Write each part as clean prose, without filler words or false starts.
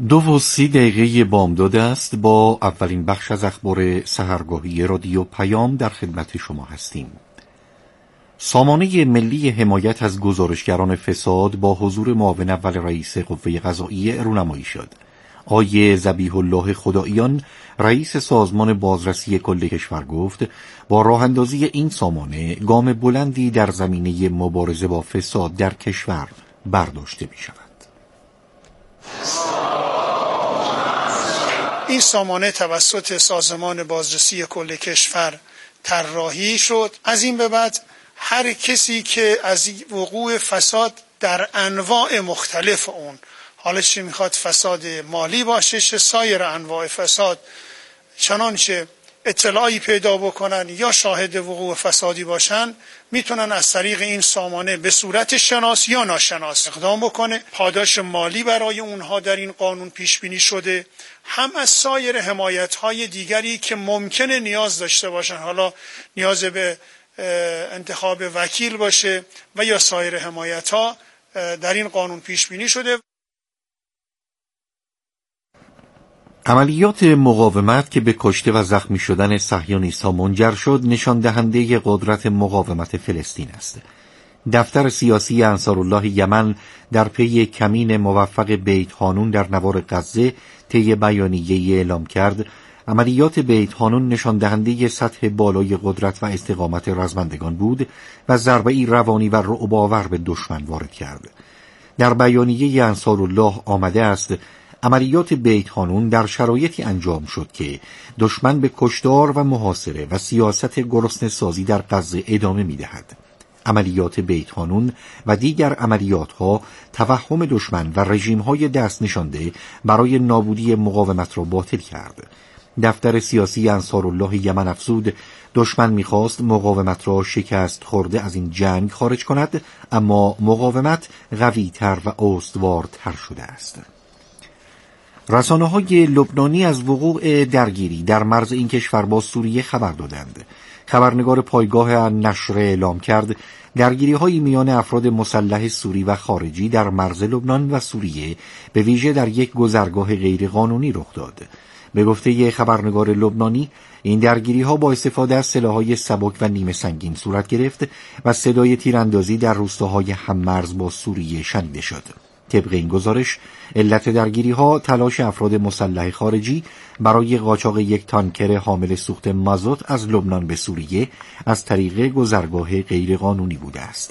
2:30 بامداد است. با اولین بخش از اخبار سحرگاهی رادیو پیام در خدمت شما هستیم. سامانه ملی حمایت از گزارشگران فساد با حضور معاون اول رئیس قوه قضاییه رونمایی شد. آقای ذبیح الله خداییان رئیس سازمان بازرسی کل کشور گفت با راه اندازی این سامانه گام بلندی در زمینه مبارزه با فساد در کشور برداشته می شود. این سامانه توسط سازمان بازرسی کل کشور طراحی شد. از این به بعد هر کسی که از وقوع فساد در انواع مختلف اون، حالا چه میخواد فساد مالی باشه چه سایر انواع فساد، چنانچه اطلاعی پیدا بکنن یا شاهد وقوع فسادی باشن، میتونن از طریق این سامانه به صورت شناس یا ناشناس اقدام بکنه. پاداش مالی برای اونها در این قانون پیش بینی شده، هم از سایر حمایت‌های دیگری که ممکنه نیاز داشته باشن، حالا نیاز به انتخاب وکیل باشه و یا سایر حمایت‌ها در این قانون پیش بینی شده. عملیات مقاومت که به کشته و زخمی شدن صهیونیست‌ها منجر شد نشان دهنده قدرت مقاومت فلسطین است. دفتر سیاسی انصارالله یمن در پی کمین موفق بیت هانون در نوار غزه طی بیانیه‌ای اعلام کرد عملیات بیت هانون نشان دهنده سطح بالای قدرت و استقامت رزمندگان بود و ضربه‌ای روانی و رعب‌آور به دشمن وارد کرد. در بیانیه انصارالله آمده است عملیات بیت هانون در شرایطی انجام شد که دشمن به کشتار و محاصره و سیاست گرسنه‌سازی در غزه ادامه می‌دهد. عملیات بیت هانون و دیگر عملیات‌ها توهم دشمن و رژیم‌های دست نشانده برای نابودی مقاومت را باطل کرد. دفتر سیاسی انصارالله یمن افزود دشمن می‌خواست مقاومت را شکست خورده از این جنگ خارج کند، اما مقاومت قوی‌تر و استوارتر شده است. رسانه‌های لبنانی از وقوع درگیری در مرز این کشور با سوریه خبر دادند. خبرنگار پایگاه نشر اعلام کرد درگیری‌های میان افراد مسلح سوری و خارجی در مرز لبنان و سوریه به ویژه در یک گذرگاه غیرقانونی رخ داد. به گفته خبرنگار لبنانی این درگیری‌ها با استفاده از سلاح‌های سبک و نیمه سنگین صورت گرفت و صدای تیراندازی در روستاهای هممرز با سوریه شنیده شد. طبق این گزارش علت درگیری‌ها تلاش افراد مسلح خارجی برای قاچاق یک تانکر حامل سوخت مازوت از لبنان به سوریه از طریق گذرگاه غیرقانونی بوده است.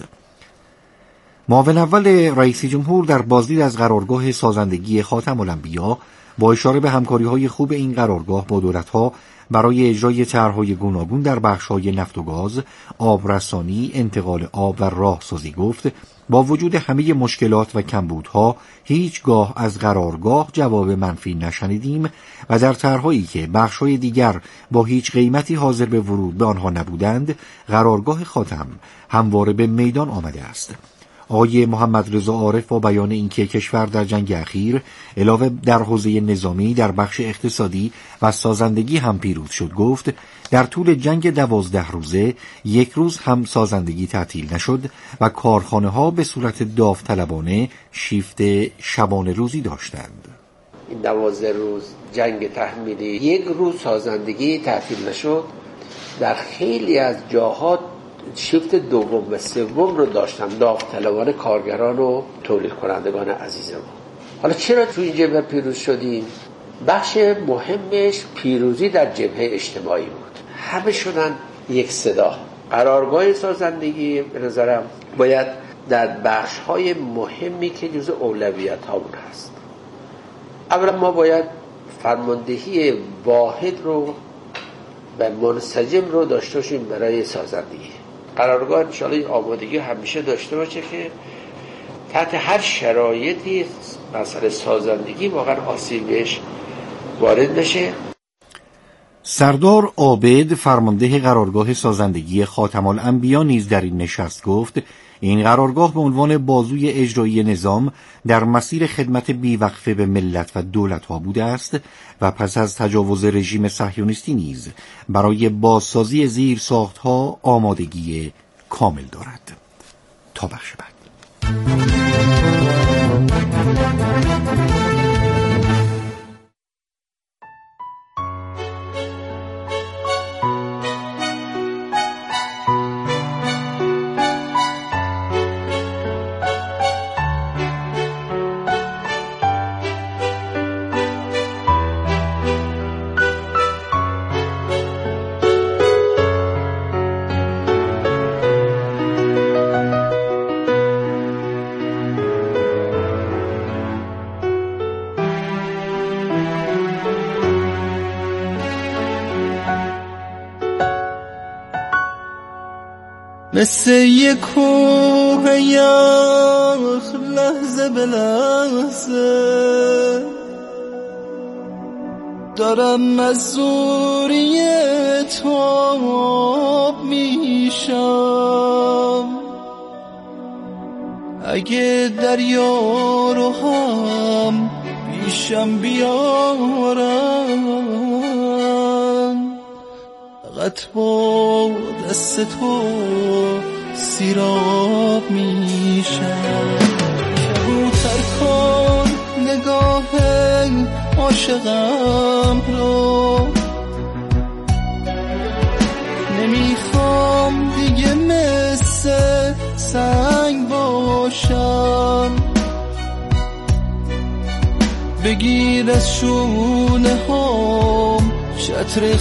معاون اول رئیس جمهور در بازدید از قرارگاه سازندگی خاتم الانبیا با اشاره به همکاری‌های خوب این قرارگاه با دولت‌ها برای اجرای طرح‌های گوناگون در بخش‌های نفت و گاز، آبرسانی، انتقال آب و راهسازی گفت با وجود همه مشکلات و کمبودها هیچگاه از قرارگاه جواب منفی نشنیدیم و در طرح‌هایی که بخش‌های دیگر با هیچ قیمتی حاضر به ورود به آنها نبودند قرارگاه خاتم همواره به میدان آمده است. آقای محمد رضا عارف با بیان اینکه کشور در جنگ اخیر علاوه در حوزه نظامی در بخش اقتصادی و سازندگی هم پیروز شد گفت در طول جنگ 12 روزه یک روز هم سازندگی تعطیل نشد و کارخانه ها به صورت داوطلبانه شیفت شبانه روزی داشتند. این 12 روز جنگ تحمیلی یک روز سازندگی تعطیل نشد. در خیلی از جاها شیفت دوم و سوم رو داشتن داوطلبانه کارگران و تولید کنندگان عزیز ما. حالا چرا تو این جبهه پیروز شدیم؟ بخش مهمش پیروزی در جبهه اجتماعی بود. همه شدن یک صدا. قرارگاه سازندگی به نظرم باید در بخش‌های مهمی که جزء اولویت‌هامون هست. اولا ما باید فرماندهی واحد رو و منسجم رو داشته باشیم برای سازندگی. قرارگاه انشاءالله آمادگی همیشه داشته باشه که تحت هر شرایطی مسئله سازندگی واقعا آسیب بهش وارد نشه. سردار عابد فرمانده قرارگاه سازندگی خاتم الانبیا نیز در این نشست گفت این قرارگاه به عنوان بازوی اجرایی نظام در مسیر خدمت بیوقفه به ملت و دولت‌ها بوده است و پس از تجاوز رژیم صهیونیستی نیز برای بازسازی زیرساخت‌ها آمادگی کامل دارد. تا بخش بعد. مثل یک کوه یخ لحظه به لحظه دارم از زوری تو آب میشم. اگه دریا رو هم پیشم بیارن فقط با دست تو سیراب میشم. کبوتر کن نگاه عاشقم رو، نمیخوام دیگه مثل سنگ باشم. بگیر از شونه هام چتر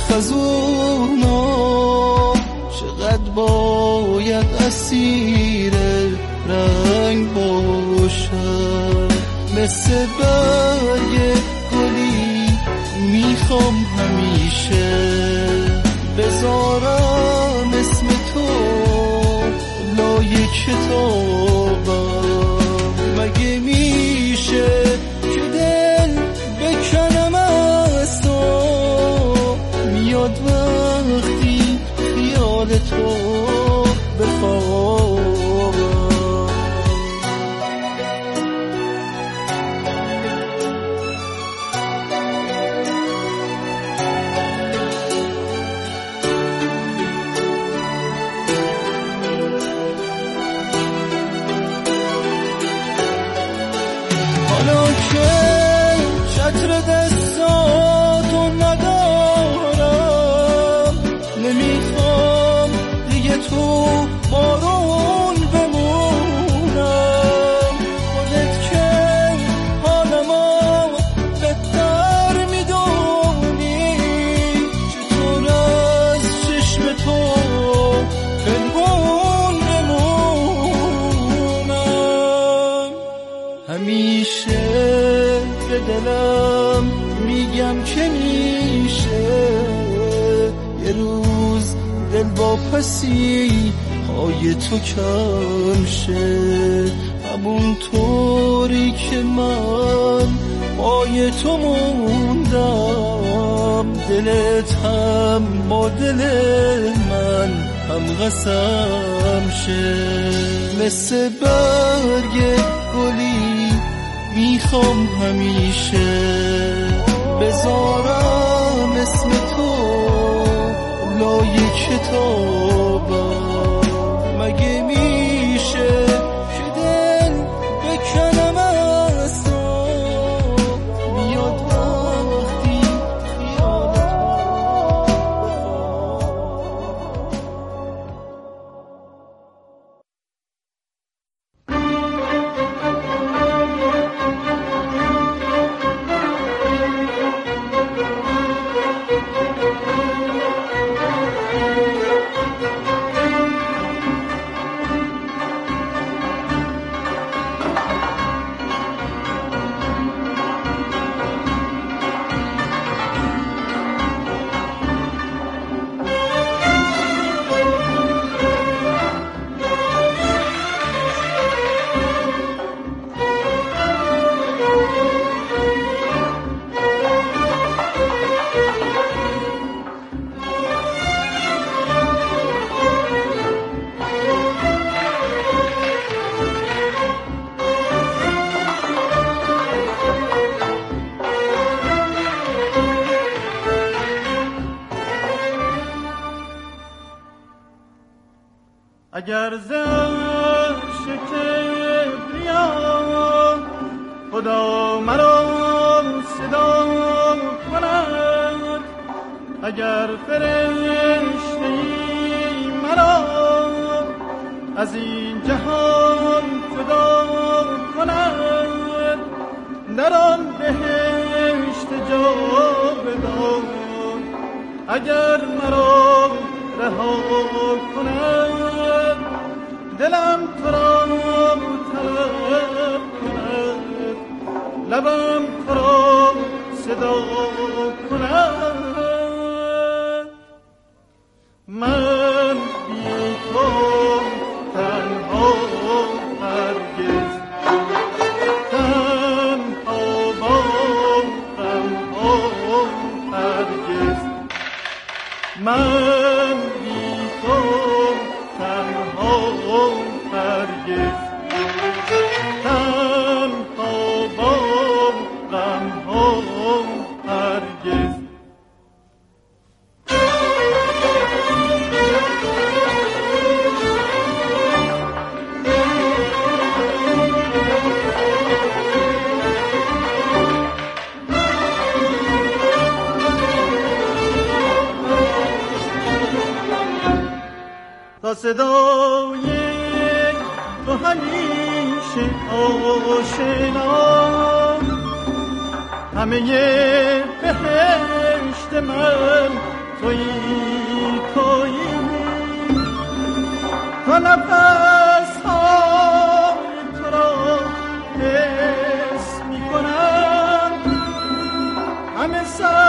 خزونم، چقدر باید اسیر رنگ باشم. مثل برگ گلی میخوام همیشه بذارم اسم تو لای کتابم. مگه میشه که دل بکنم از تو، میاد وقتی خیال تو بخوابم. حالا که چتر دستاتو ندارم، نمیخوام دیگه تو بارون بمونم. خودت که حالمو بهتر میدونی، چطور از چشم تو پنهون بمونم. همیشه به دلم میگم که میشه یه روز دل با پسی های تو کم شه، همون طوری که من پای تو موندم. دلت هم با دل من هم قسم شه. مثل برگ گلی میخوام همیشه بذارم اسم تو لای کتابم. مگه میشه که دل بکنم از تو، میاد وقتی خیال اگر زرش کبریا خدا مرا صدا کند، اگر فرشته‌ای مرا از این جهان جدا کند، در آن بهشت جاودان اگر مرا رها کند، دلم تو را طلب کند، لبم تو را صدا کند. من بی تو صدای تو همیشه آشنا، همه بهشت من تویی تویی، تا نفس های تو را حس می کنم، همه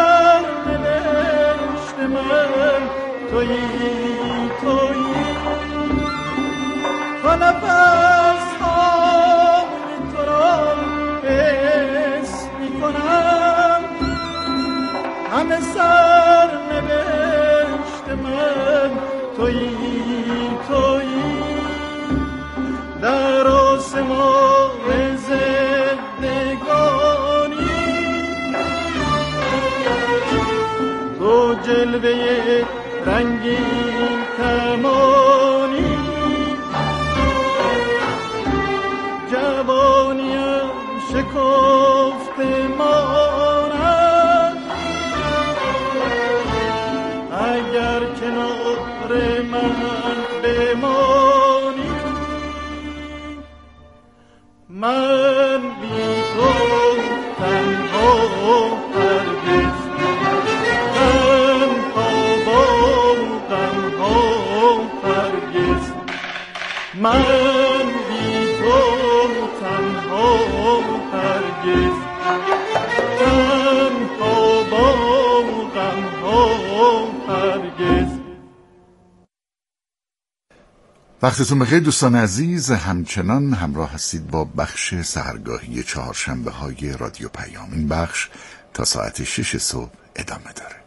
سرنوشت من تویی تویی، تا نفس های تو را حس می کنم، همه سرنوشت من تویی تویی، در آسمان زندگانی تو جلوه رنگین کمانی، جوانیم شکفته ماند اگر کنار من بمانی، من بی تو تنها هرگز، تنها با غمها هرگز، من بی تو تنها هرگز، تنها با غمها هرگز. وقتتون بخیر دوستان عزیز، همچنان همراه هستید با بخش سحرگاهی چهارشنبه های رادیو پیام. این بخش تا ساعت 6 صبح ادامه داره.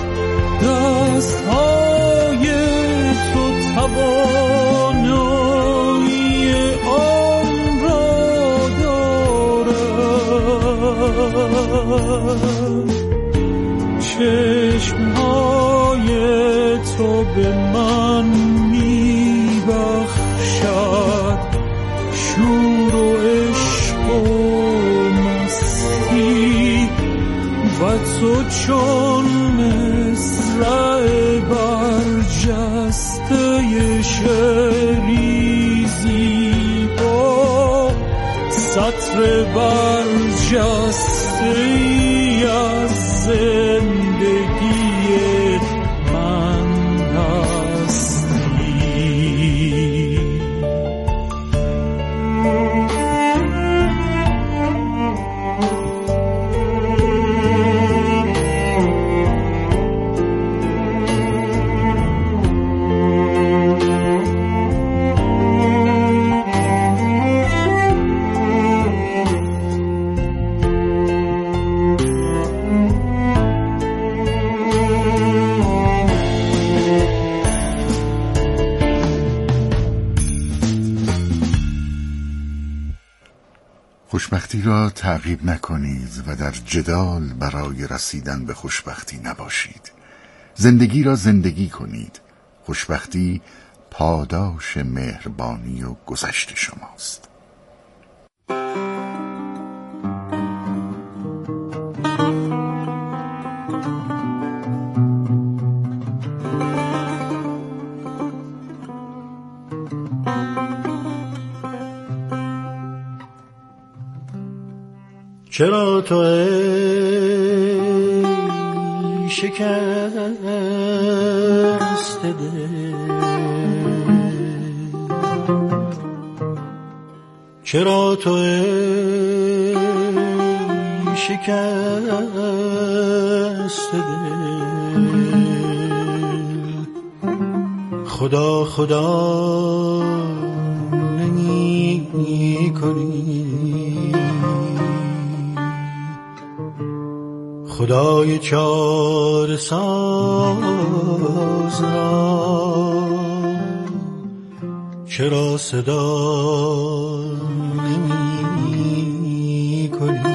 دستهای تو توانا را به من میبخشد، شور و عشق و مستی و تو چون مصرع برجسته شعری زیبا، سطر برجسته ای از زندگی من هستی. خوشبختی را تعقیب نکنید و در جدال برای رسیدن به خوشبختی نباشید. زندگی را زندگی کنید. خوشبختی پاداش مهربانی و گذشت شماست. چرا تو ای شکست دل، چرا تو ای شکست دل، خدا خدا نمی کنی، خدای چاره ساز را چرا صدا نمی کنی؟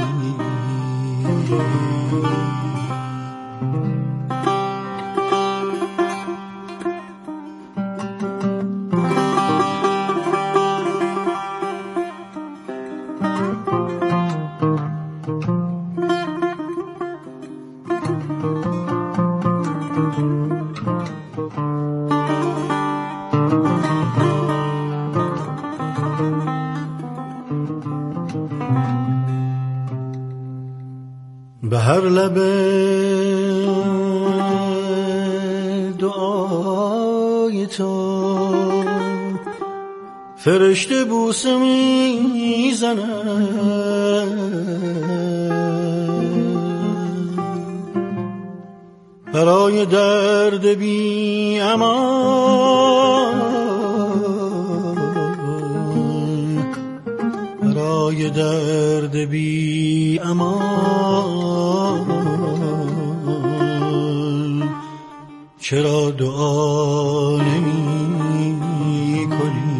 به هر لب دعای تو فرشته بوسه میزنند، برای درد بی امان، برای درد بی امان، چرا دعا نمی کنی؟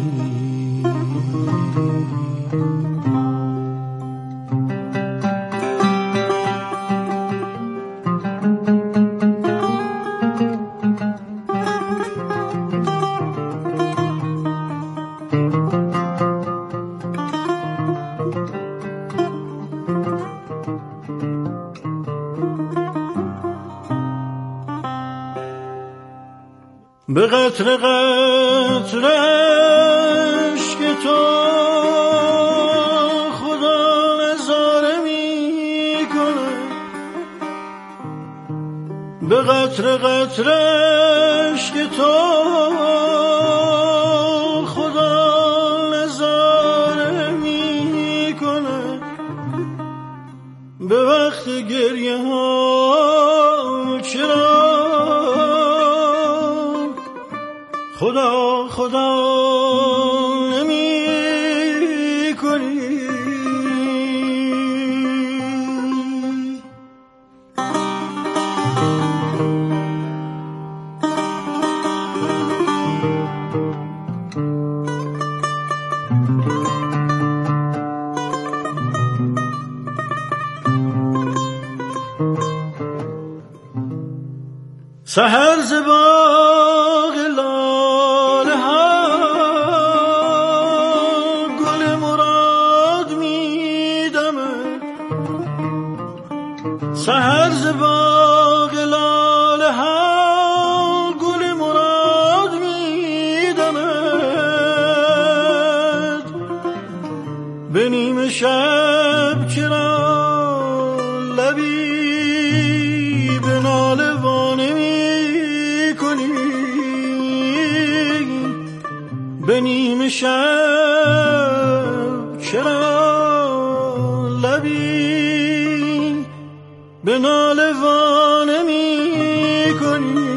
به قطره قطره اشک تو خدا نظاره میکنه، به قطره قطره اشک تو خدا نظاره میکنه، به وقت گریه ها چرا خدا خدا نمی کنی؟ سحر ز باغ لاله ها گل مراد میدمد، سحر ز باغ لاله ها گل مراد میدمد. به نیم شب چرا لبی به ناله وانه می کنی؟ به نیم شب چرا لبی به ناله وانه می کنی؟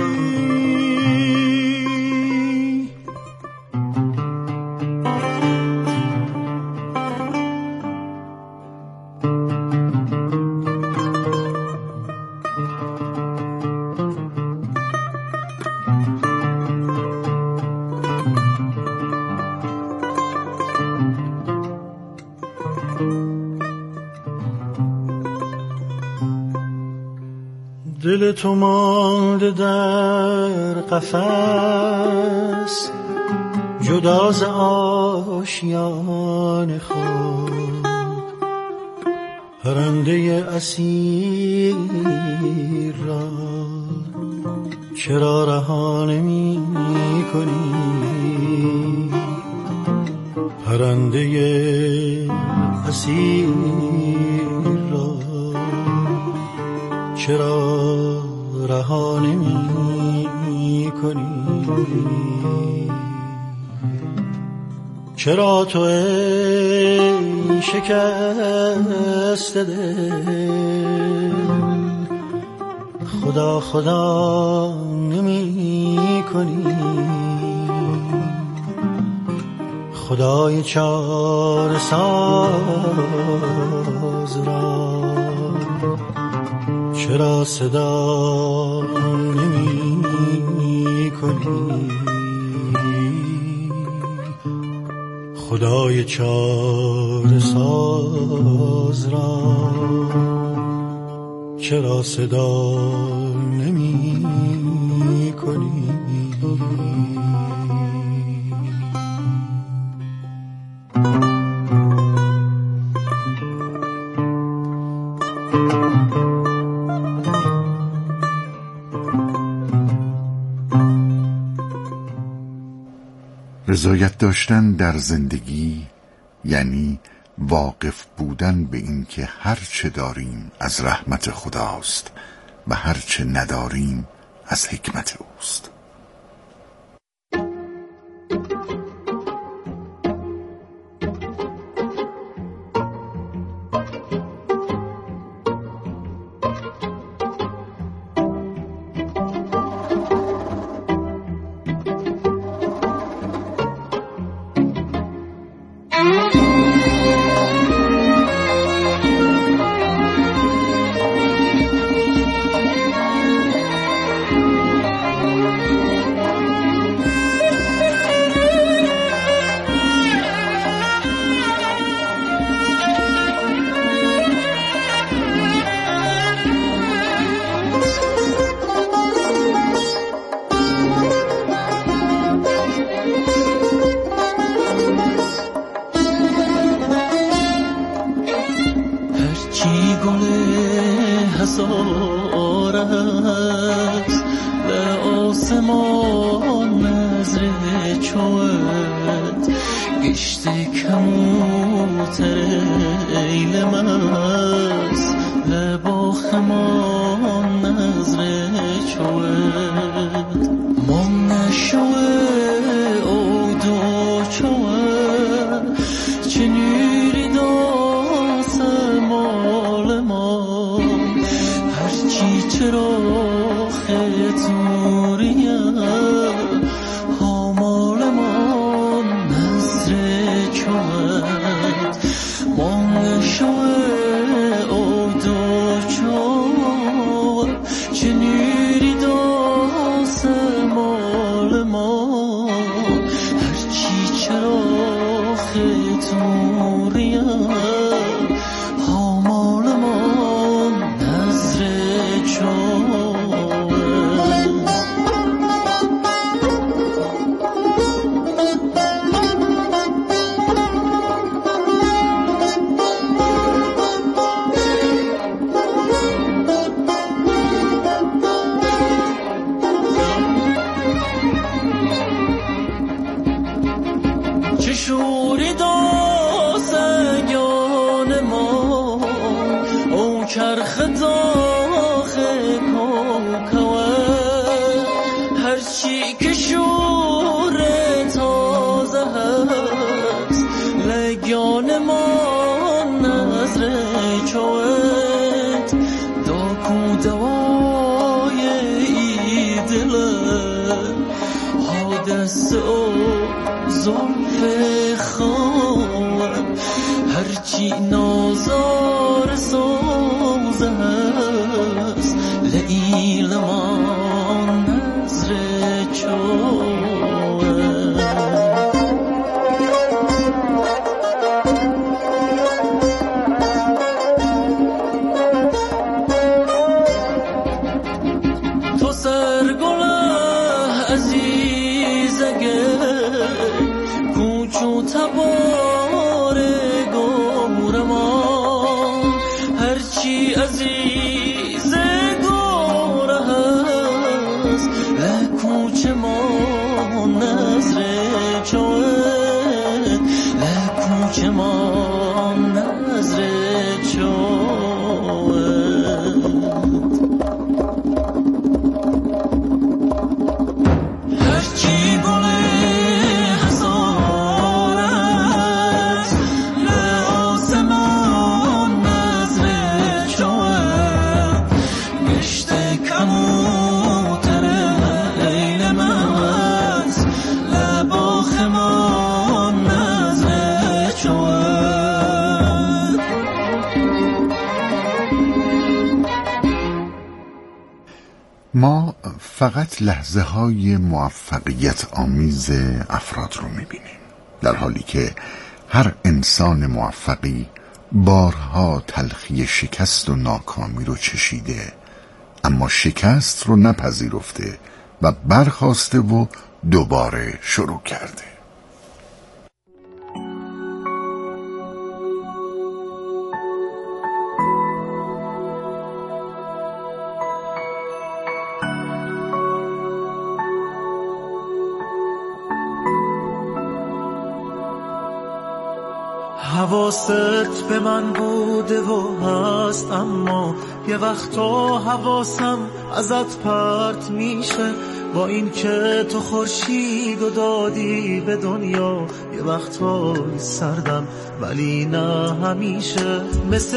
دل تو مانده در قفس جدا ز آشیان خود، پرنده اسیر را چرا رها نمی کنی؟ پرنده اسیر را چرا رها نمی کنی؟ چرا تو ای شکسته دل خدا خدا نمی کنی؟ خدای چاره ساز را چرا صدا نمی کنی؟ خدای چاره ساز را چرا صدا نمی کنی؟ رضایت داشتن در زندگی یعنی واقف بودن به این که هر چه داریم از رحمت خداست و هر چه نداریم از حکمت اوست. حامال ما نظر چون چرخ داخ کوکوه هرچی که شور تازه هست لگیان ما نظر چوت داکو دوای ای دل حادث و زلف خان هرچی نازار سوز هست لیل ما نظر چوه تو سرگله عزیزگه کوچو تبار گورما هرچی عزیز گوره هست لکوچ ما نظر چوه لکوچ ما نظر چوه هرچی گله هزارت لآسمان نظر چوه گشت کموتر لیل مست لباخ ما نظر چوه ما فقط لحظه های موفقیت آمیز افراد رو میبینیم، در حالی که هر انسان موفقی بارها تلخی شکست و ناکامی رو چشیده، اما شکست رو نپذیرفته و برخاسته و دوباره شروع کرده. حواست به من بوده و هست، اما یه وقتا حواسم ازت پرت میشه. با این که تو خورشید و دادی به دنیا، یه وقتا سردم ولی نه همیشه. مثل